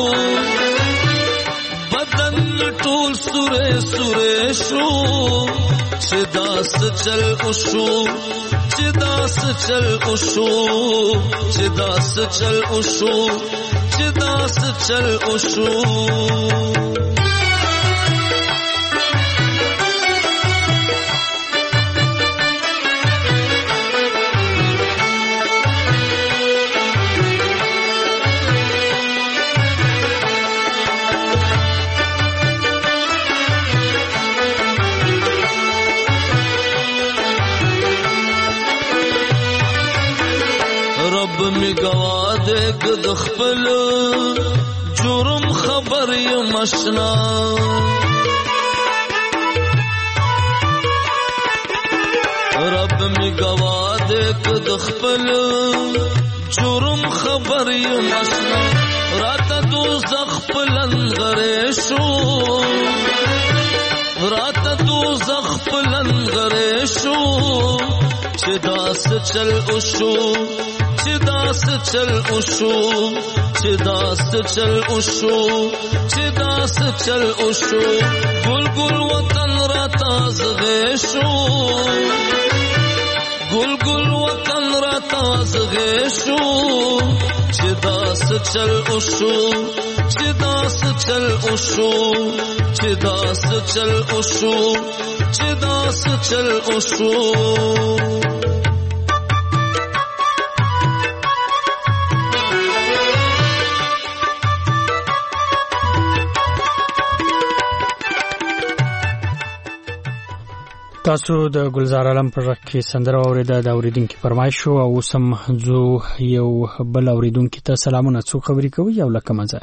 बदन टूल सुरे सुरेशू चिदास चल उशू चिदास चल उशू चिदास चल उशू चिदास चल उशू रब में गवा दे गद खपल जुर्म खबर ये मशना रब में गवा दे गद खपल जुर्म खबर ये मशना रात दो ज़ख्पलन गरेशो रात दो ज़ख्पलन गरेशो चिदास चल उशू चिदास चल उशू चिदास चल उशू चिदास चल उशू गुल गुल वतन राताज गेशू गुल गुल वतन राताज गेशू चिदास चल उशू चिदास चल उशू चिदास चल उशू चिदास चल उशू تاسو د ګلزار عالم په ژغ کې سندره اوریده د اوریدونکو فرمایش شو او سم زو یو بل اوریدونکو ته سلامونه څو خبرې کوي او لکه مزه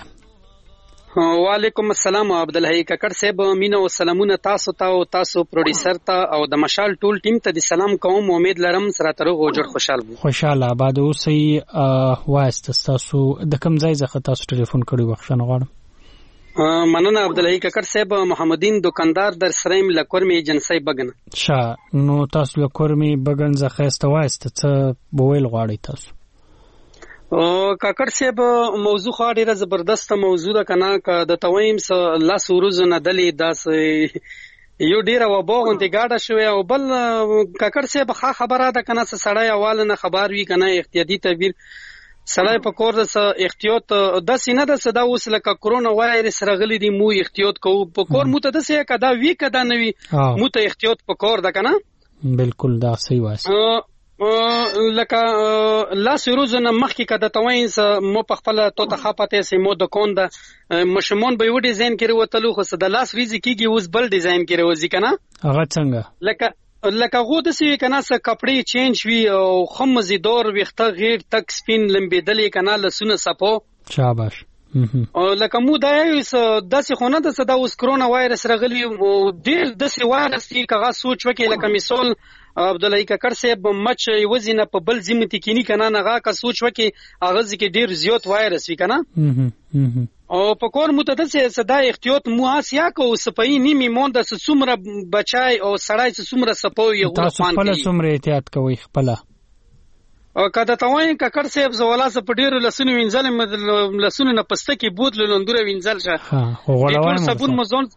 وعلیکم السلام عبدالحی ککړ صاحب مینه او سلامونه تاسو ته او تاسو پروډوسر ته او د مشال ټول ټیم ته د سلام کوم امید لرم سره تر غو جوړ خوشاله وو خوشاله آباد اوسئ واسط تاسو د کوم ځای څخه تاسو ټلیفون کړی وښنه غواړم مننه عبدالحی ککړ صاحب محمدین دکاندار در سریم لکورمی ایجنسی بغن شا نو تاسو لکورمی بغن زخه استوایست څه بویل غواړی تاسو او ککړ صاحب موضوع خو ډیره زبردست موضوع ده کنه ک د تویم س لاس ورځ نه دلی داس یو ډیره و بوغونتی گاډه شوی او بل ککړ صاحب ښه خبره ده کنه سړی اول نه خبر وی کنه احتیاطي تدبیر سړی په کور د احتیاط د سینه د صدا اوس لکه کرونا وایرس راغلی دی مو احتیاط کو په کور مو ته د سې کدا وی کدا نوی مو ته احتیاط په کور ده کنه بالکل دا صحیح وایي لکه لاس روزنه مخکې کده توینس مو په خپل تو ته خپته سي مو د کون د مشمون به یو ډیزاین کړي وتلو خو د لاس ریزي کیږي اوس بل ډیزاین کړي وځي کنه هغه څنګه لکه لکه غو د سی کنه س کپڑے چینج وی او خمزي دور وخته غیر تک سپین لمبیدلې کنه لسونه سپو شاباش او لکه مو دا یوس داسې خونه د صدا اوس کرونا وایرس راغلی او ډیر داسې وایرس کی کغه سوچ وکي لکه مثال عبدالحی ککړ صاحب مچ وزینه په بل ذمتی کینی کنه نه کا سوچ وکي اغاز کې ډیر زیات وایرس وی کنه او په کور متدسه صدا احتیاط مو اسیا کو سپای نیمه مونږ د سومره بچای او سړای سومره سپوي یو تاسو خپل سومره احتیاط کوئ خپل او کدا توای ککړ صاحب زوالا س پډیر لسونه وینځل لسونه نه پسته کې بوت لندوره وینځل شه ها غوړوي صابون مزون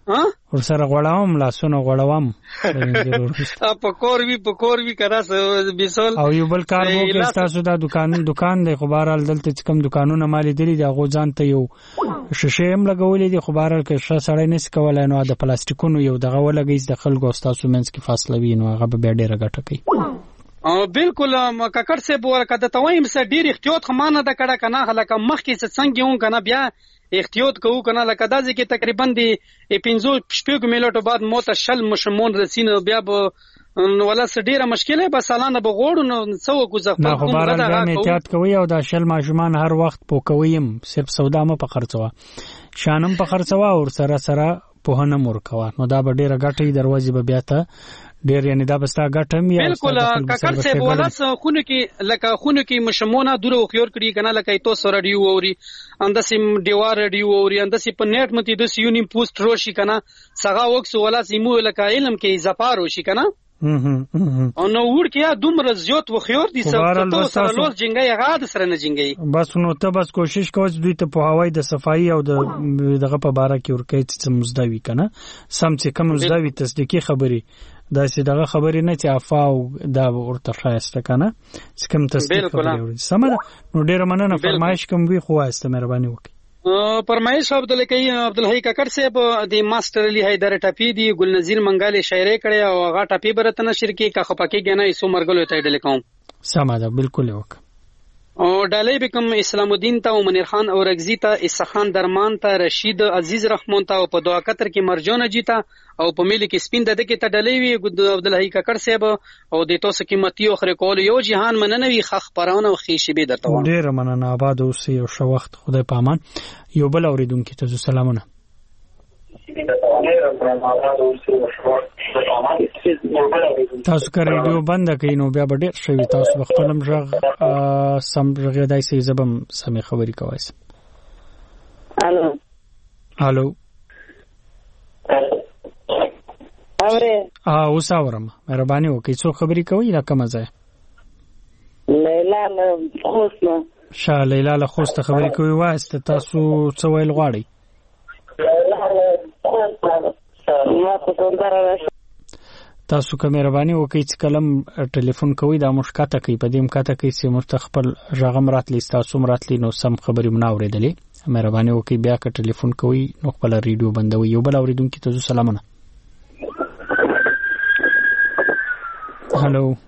ها ور سره غړاوم لاسونه غړاوم په کور وی په کور وی کرا بیسول او یو بل کار وو کې تاسو دا دکان دکان دی خو بهرال دلته چې کوم دکانونه مالي دي د غو ځان ته یو شیشه هم لګولې دي خو بهرال کې ش سړی نس کولای نو د پلاستیکونو یو دغه ولګیز د خلکو تاسو منځ کې فاصله وي نو هغه به ډیره ګټه کوي. او بالکل کاکړ سے بور کده تویم سه ډیر احتیاط خمانه د کړه کنه هلکه مخ کې څنګه اون کنه بیا احتیاط کوو کنه لکه دا ځکه تقریبا دی پنځو شپږ میلټو بعد موت شل مشمون رسینه بیا به ولا سډیره مشکله به سالانه بغوړو نو څو کوزه نه خو بهرال بیا احتیاط کوي او دا شل ماشومان هر وخت پوکویم صرف سودا مې په خرڅوا شانم په خرڅوا او سره سره په نه مور کوا نو دا به ډیره ګټي دروازې به بیا ته ډیر یعنی دا بستا ګټم یا بالکل کاکړ سے بولاس خونو کې لکه خونو کې مشمونه دوره خيور کړي کنه لکه تو سره ډیو اوري اندسیم دیوار ډیو اوري اندسې په نیټ متي د یونیم پوسټ روشي کنه څنګه وکس ولا سیمو لکه علم کې اضافه روشي کنه او نو ور کې دومره زیات و خيور دي سره تو سره لوس جنګي غاد سره نه جنګي بس نو ته بس کوشش کوځ دوی ته په هواي د صفائی او د دغه په باره کې ورکې چې مزدوي کنه سم چې کوم مزدوي تصدیقي خبري دا چې دغه خبرې نه چې افاو دا ورته خاصه کنه چې کوم تصدیق کوي سمه نو ډیر مننه فرمایش کوم وی خو واسطه مهرباني وکړئ. فرمایش عبدالحی عبدالحی کاکړ صاحب د ماستر علی حیدر ټاپی دی ګل نذیر منګالی شاعری کړي او هغه ټاپی برته نشر کې کا خپکی غنه ایسو مرګلو ته ډل کوم سمه ده بالکل وک او ډالۍ بکم اسلام الدین ته او منیر خان او رغزی ته اسخان درمان ته رشید عزیز رحمان ته او په دعا کتر کې مرجان جیتا او په ملي کې سپین د دې ته ډالۍ وی عبدالحی کاکړ صاحب او د تاسو قیمتي او خره کول یو جهان مننوي خخ پرونه او خېشبه درته و ډیر مننه آباد اوسې او شو وخت خدای پامان یو بل اوریدونکو ته سلامونه تاسو که ریډیو بند کړئ نو بیا به ډېر شوي تاسو به خپل غږ سم غږېدای سئ زه به هم سمې خبرې کولی سم. الو الو اورې اوس اورم مهرباني وکړئ څوک خبرې کوئ له کومه ځایه؟ لیلا له خوست نه. ښه لیلا له خوسته خبرې کوئ وایسته تاسو څه ویل غواړئ؟ تاسو که مهرباني وکړئ چې کلم ټلیفون کوئ دا موږ کاته کوي په دې هم کاته کوي چې موږ ته خپل غږ هم راتلی ستاسو هم راتلی نو سم خبرې مو نه اورېدلې مهرباني وکړئ بیا که ټلیفون کوئ نو خپله ریډیو بندوئ. یو بل اورېدونکي ته زه سلامونه. هلو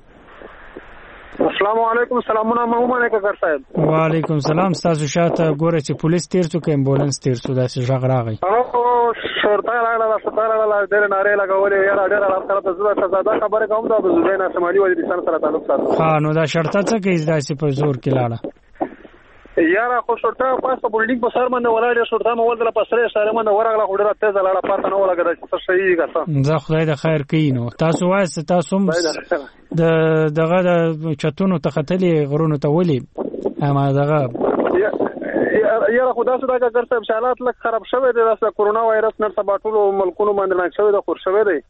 السلام علیکم. سلامونه محمد کاکړ صاحب. وعلیکم السلام. تاسو شاته ګوره چې پولیس تیر څو که امبولانس تیر څو داسې غږ راغی. او شرطه راغله شرطه راغله ډېر نارې لګولې یاره ډېر راځه ته زړه شهزاده خبره کوم دا د زوینه سمالي وزیرستان سره تعلق ساتي. ها نو دا شرطه څه کوي داسې په زور کې لاړه یاره خو شرطه پاس په بلډینګ په سر باندې ولاړې شرطه مو ولدل په سره سره باندې ورغله خو ډېر تیز لاړه پاتې نه ولګه چې څه شي ګټه. زه خدای د خیر کوي. نو تاسو وایسته تاسو د دغه د چتونو ته ختلې غرونو ته ولي اما دغه یاره خدا سره دا کار صاحب حالات لک خراب شوه دي د کورونا وایرس نن سبا ټول ملکونو باندې نه شوه د خور شوه دي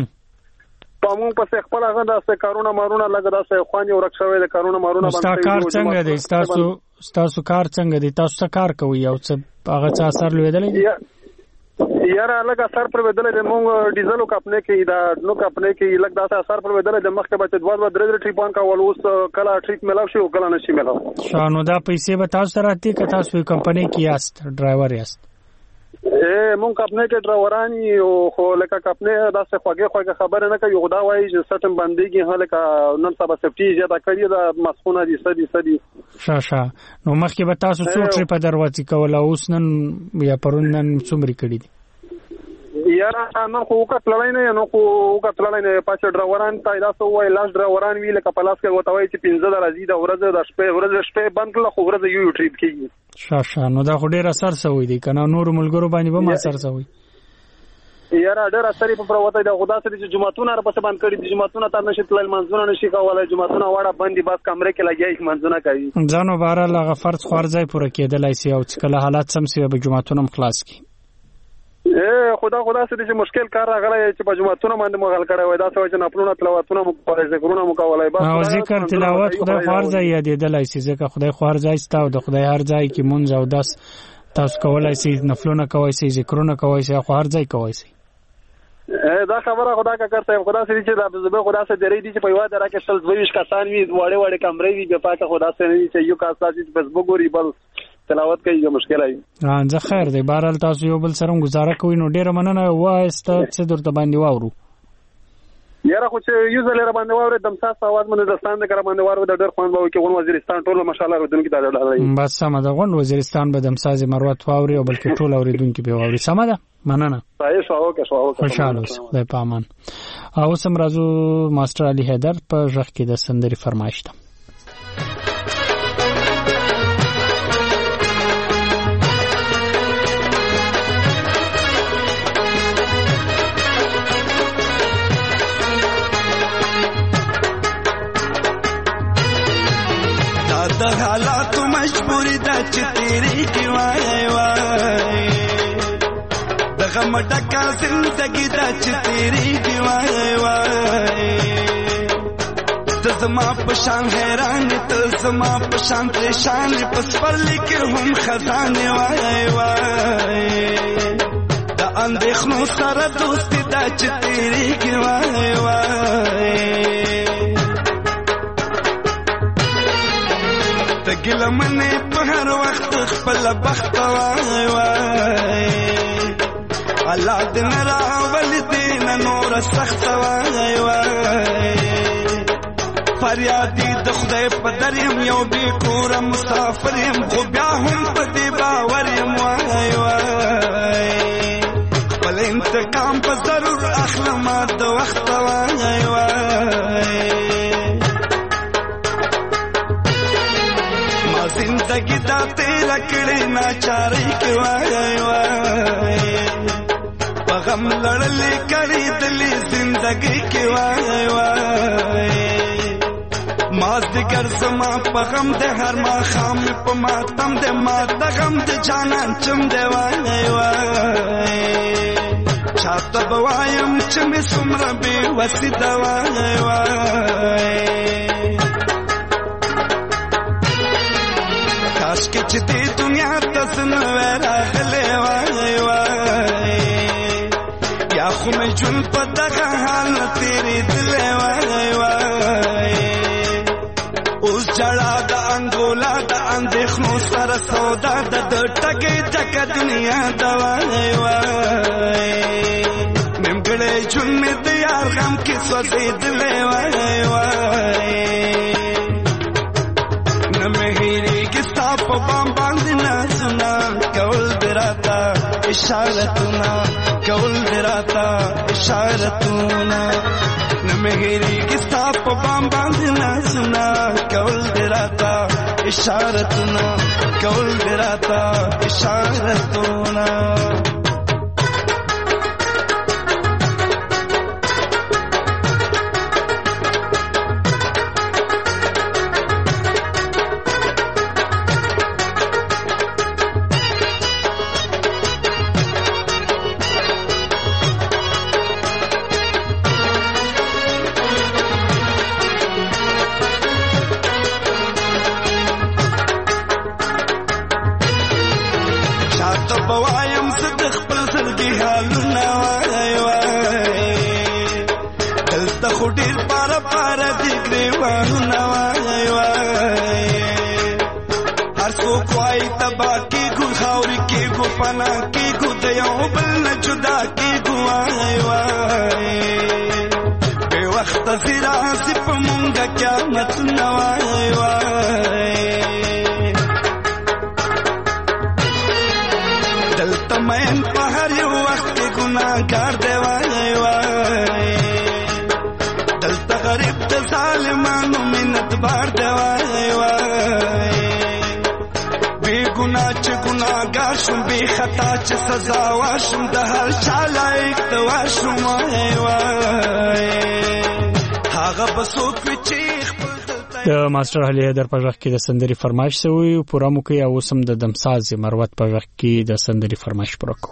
په موږ په خپل هغه د کارونا مارونه لګا د خواني ورک شوه د کارونا مارونه باندې کار څنګه دی تاسو تاسو کار څنګه دی تاسو څه کار کوي او څه هغه څه اثر لویدلې یاره لګا اثر پر ودلې د موږ ډیزلو کپنه کې دا نو کپنه کې لګ دا اثر پر ودلې د مخکې بچ دوه دوه درې ټریپان کا ول اوس کله ټریپ ملاو شي او کله نشي ملاو. شانو دا پیسې به تاسو سره اتي که تاسو کمپنی کې یاست ډرایور یاست؟ اے مونږ کپنه کې ډرایوران یو خو لکه کپنه دا څه خوګه خوګه خبره نه کوي خدا وایي چې سټم باندې کې هلکه نن سبا سپټي زیاده کړی دا مسخونه دي سدي سدي شاشه نو مخکې به تاسو څو ټریپ دروازې کول اوس نن یا پرون نن څومره کړی دي؟ یاره نن خو وکړلای نه نو خو وکړلای نه پاتې ډرایوران ته دا څه وایي لاس ډرایوران ویل ک پلاس کې وته وایي چې پنځه درځي د ورځې د شپې ورځې شپې بند کړه خو ورځې یو ټریپ کیږي. شاشه نو دا خو ډیر اثر سوي دي کنه نور ملګرو باندې به ما اثر سوي یاره ډیر اثر په پروته د خدا سره چې جمعتون را پسې بند کړي دي جمعتون ته نشي تلل منځونه نشي کولای جمعتون واړه باندې بس کمرې کې لګي منځونه کوي ځانو بهر لغه فرض خورځي پوره کېدلای سي او چې کله حالات سم سي به جمعتون هم خلاص کی اے خدا خدا سره چې مشکل کار راغلی چې په جمعتونه باندې مغل کړی وای دا څه چې نپلونه تلاوتونه مو کولای ذکرونه مو کولای بس او ذکر تلاوت خدای خارځي یادېدلای سي ځکه خدای خارځي ستاو د خدای هر ځای کې مونږ او داس تاسو کولای سي نفلونه کوي سي ذکرونه کوي سي خو هر ځای کوي سي دا خبره خدا کا کرته خدا سړي چې دا زبه خدا سره درې دي چې په یوه درا کې شل دویش کسان وي وړه وړه کمرې وي په پاکه خدا سره نه چې یو کس تاسو په فیسبوک ګوري بل تلاوت کوي یو مشکل وي ها ځکه خیر دی بهرحال تاسو یو بل سره گزاره کوئ نو ډیره مننه وایسته چې درته باندې واورو یاره خو چې یو ځل را باندې واورې دمساس आवाज باندې دستان د کر باندې واورو د ډېر خوان باو کې ون وزیرستان ټول ماشاءالله ودونکو ته ډاډه بس سم ده ون وزیرستان به دمساز مروت واوري او بلکې ټول اوریدونکو به واوري سم ده مننه صحیح شو که شو خوشاله اوسه د پامان او سم راځو ماستر علي حیدر په ژغ کې د سندري فرمایش ده د حالات مجبوری دا چې تیری کی وای وای د غم ډکا زندگی دا چې تیری کی وای وای ته زما په شان حیران ته زما په شان پریشان پس پر لیکه هم خزانه وای وای د اندېښنو سره دوستی دا چې تیری کی وای وای تګل منه په هر وخت خپل بخت وای وای الله دې نرا ول دې نور سخت وای وای فریادي د خدای په دریم یو بي کور مسافر يم خو بیا هم په دې باور يم وای وای خپل انتقام په ضرور اخلم د وخت وای وای زندگی دا تیرا کڑی ناچاری کی وای وای پغم لڑلی کری دلی زندگی کی وای وای ماز دیگر زما پغم دے ہر ما خام پا ماتم دے ماتا غم دے جانان چم دے وای وای چاہتا بوایم چمی سمر بی وسی دا وای وای کاش کې چې دې دنیا ته سنوي راغلې وای وای یا خو مې جون په دغه حال تیرې دلې وای وای اوس جړا د انګولا د اندېښنو سره سودا د ټګې ټک دنیا دا وای وای نیمګړې جون مې د یار غم کې سوځې دلې وای وای بام باندې نازنا کول دراتا اشارتنا کول دراتا اشارتنا نمهری کستا په بام باندې نازنا کول دراتا اشارتنا کول دراتا اشارتنا پنا کی گو دیو بل نه جدا کی گوای وای به وخت زیرا سپ مونږه قیامت نوای وای دلته مې په هر یو وخت ګناګار دی وای وای دلته غریب د ظالمانو منت بار دی وای وای گناہ چ گناہگار شم بے خطا چ سزا واشم د هر چا لایق د واشم وای وای هغه بسوک چې د ماستر علي حیدر په ژغ کې د سندري فرمایش سوی پوره مو کې او سم د دمساز مروت په ژغ کې د سندري فرمایش پرکو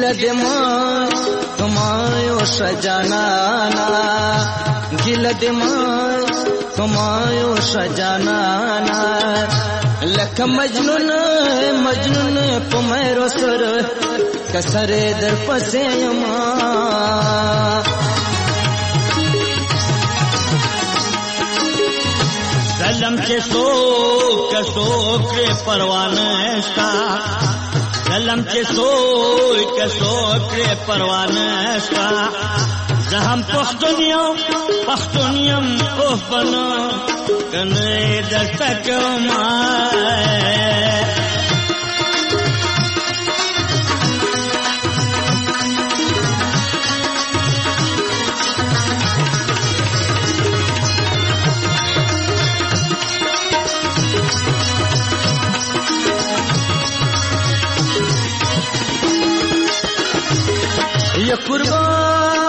गिल दिमाग कमायो सजाना गिल दिमाग कमायो सजाना लख मजनून मजनून पुमेरो सर कसरे दर पसे यमा कलम के सो कसो के परवाने सा कलम के सो कसो के परवाने सा जहम पख्तुनिया पख्तुनियम ओह बना कने दस्तक माए ये कुर्बान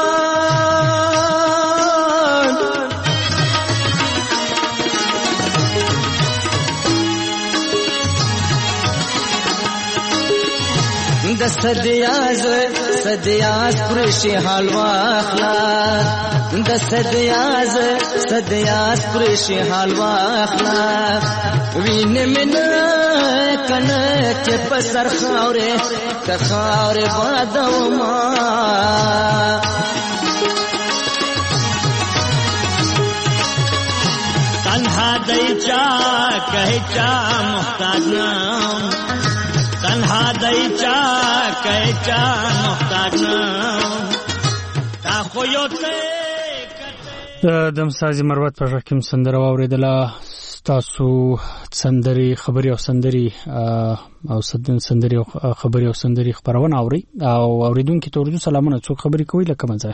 दस सदियाज सदियाज पुरुषी हालवाखला दस सदियाज सदियाज पुरुषी हालवाखला वीन में कन के पसर खावरे कखावरे बादमा तन्हा दैचा कहचा मुहताज नाम तन्हा दैचा कहचा मुहताज नाम تا خو یو د دمسازي مروت په شکم سندره اوریدله تاسو سندري خبري او سندري او سدن سندري خبري او سندري خبرونه اوري او اوریدونکو ته ورته سلامونه څوک خبري کوي لکه مزه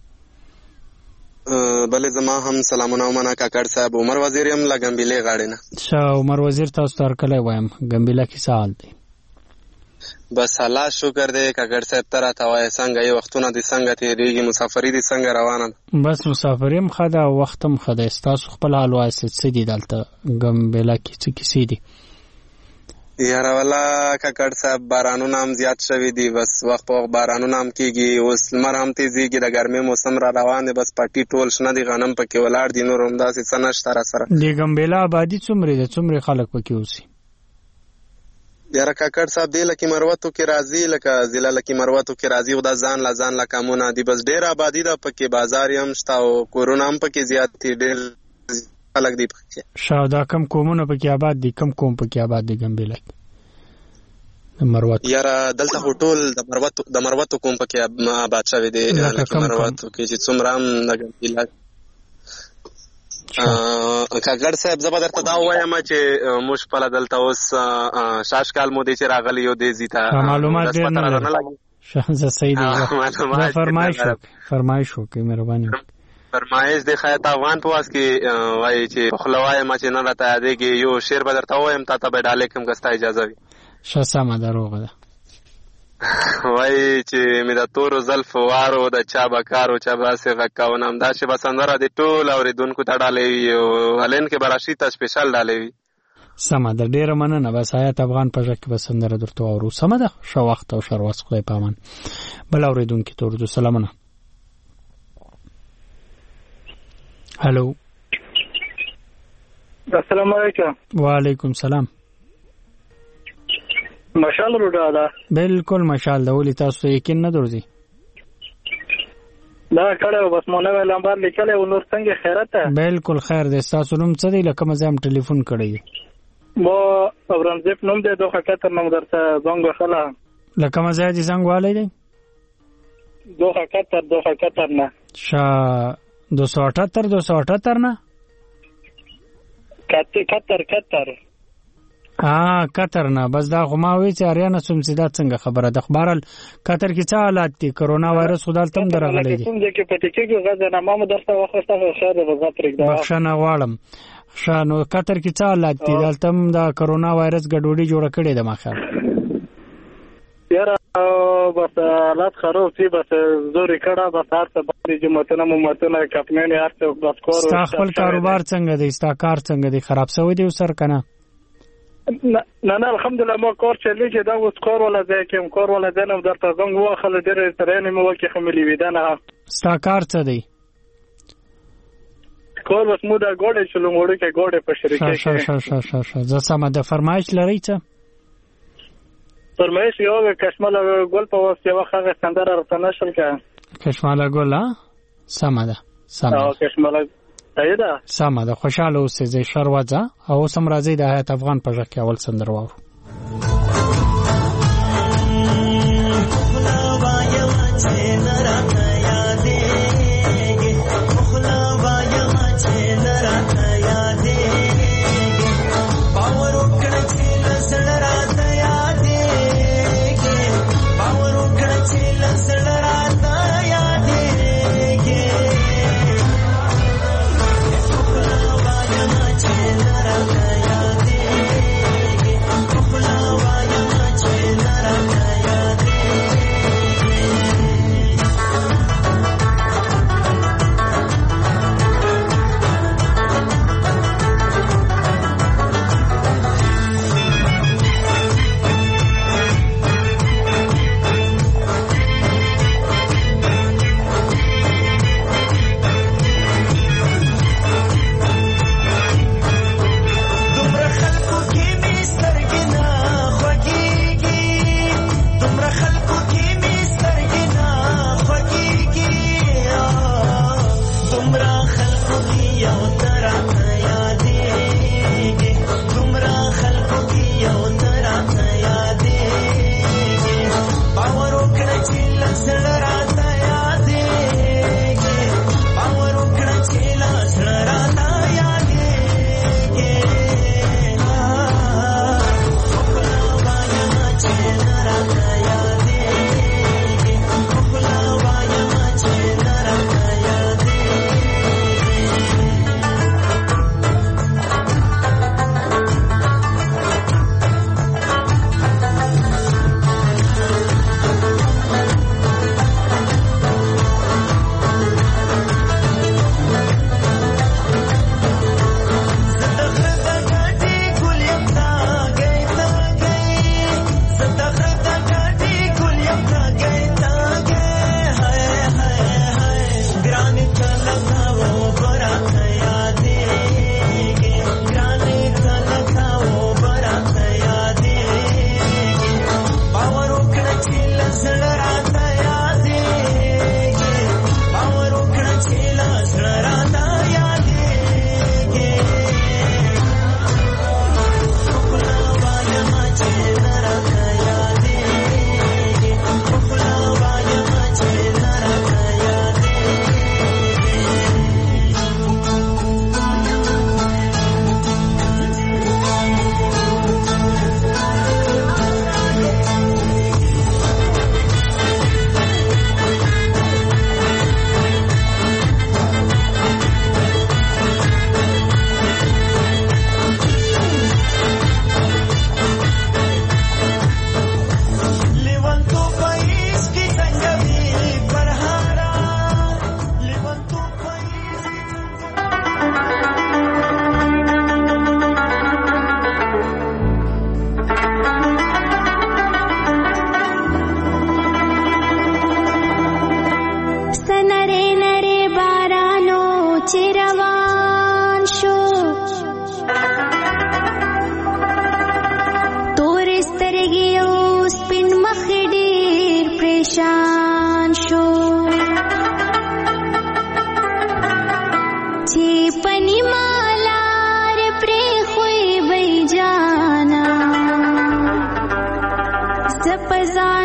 بله زما هم سلامونه ومنه کاکړ صاحب عمر وزیر يم لګمبيله غاړې نه شاه عمر وزیر تاسو تر کله وایم ګمبيله کې سال دی بس الله شکر دې کاکړ صاحب تر تاوای څنګه یو وختونه دي څنګه تیریږي مسافری دي څنګه روانه بس مسافریم خدا وختم خدا تاسو خپل حال واسه سدي دلته ګمبيله کې څه کیسې دي یاره والا کاکړ صاحب بارانونه هم زیات شوي دي بس وخت په وخت بارانونه هم کیږي اوس لمر هم تیزیږي د ګرمۍ موسم را روان دی بس پټي ټول شنه دي غنم پکې ولاړ دي نور هم داسې څه نشته را سره د ګمبيله آبادي څومره ده څومره خلک پکې اوسي یاره کاکړ صاحب دی لکه مروتو کې راځي لکه ضلع لکه مروتو کې راځي او دا ځان لا ځان لا کمونه دي بس ډېر آبادي ده پکې بازار هم شته او کورونه هم پکې زیات دي ډېر خلک دي پکې شاو دا کم کومونه پکې آباد دي کم کوم پکې آباد دي ګمبيله د مروت یاره دلته هوټل د مروتو د مروتو کوم پکې آباد شوی دی لکه مروتو کې چې څومره هم د ګمبيله کاکړ صاحب زه به درته دا ووایم چې موږ خپله دلته اوس شاشکال مو دی چې راغلی یو دی ځي ته معلومات ډېر نه لري زه صحیح دی زه فرمایش فرمایش وکړئ مهرباني فرمایش دی خیاط افغان په واس کې وایي چې خوله وایم چې نه راته یادېږي یو شعر به درته ووایم تا ته به ډالۍ کړم که ستا اجازه وي ښه سمه ده روغه ده وایي چې مې د تورو زلفو وارو د چا به کارو چا به هسې غږ کوونه همداسې به سندره د ټول اورېدونکو ته ډالۍ وي او هلین کې به راشي ته سپیشل ډالۍ وي سمه ده ډېره مننه بس حیات افغان په ژغ کې به سندره درته واورو سمه ده ښه وخت او ښه ورځ خدای په امان بل اورېدونکي ته ورته سلامونه هلو السلام علیکم وعلیکم سلام مشال روډه ده بالکل مشال ده ولې تاسو یقین نه درځي دا کړه بس مونږ نه لمبر لیکل او نور څنګه خیرت ده بالکل خیر ده تاسو نوم څه دی لکه مزه هم ټلیفون کړی مو اورنګزیب نوم دی دوه خاطر نوم درته زنګ خلا لکه مزه دي زنګ والي دی دوه خاطر دوه خاطر نه شا دو سو اٹھتر دو سو اٹھتر نه کته کتر کتر ها کتر نه بس دا خو ما وی چې اریانا سوم سیدا څنګه خبره د خبرل کتر کې څه حالات دي کرونا وایرس خدای تم درغلې دي کوم ځکه پټی کې غزنه ما مو درته وخته خیر به زه پرېږدم بخښنه غواړم شانو کتر کې څه حالات دي دلته دا کرونا وایرس ګډوډي جوړ کړي د ماخه یاره بس حالات خراب دي بس زوري کړه بس هر څه باندې جمعتونه ممتونه کپنه هر څه بس کور ستا خپل کاروبار څنګه دی ستا کار څنګه دی خراب شوی دی سر کنه نه نه الحمدلله ما کار چلیږي دا اوس کار ولا ځای کې کار ولا ځای نو درته زنګ واخله ډېر ترانه مو کې خملې ویدنه ستا کار څه دی کار وس مو دا ګوډه چلو موړ کې ګوډه په شریکه کې ش ش ش ش ش زه سم د فرمایش لري څه فرمایش یو کشماله ګل په واسطه یو خغه سندره راته نشل کا کشماله ګل ها سم ده سم او کشماله ایدا سم ده خوشاله اوسې زې شروازه او سم راځي د حیات افغان په ځکه اول سندر وو Bazaar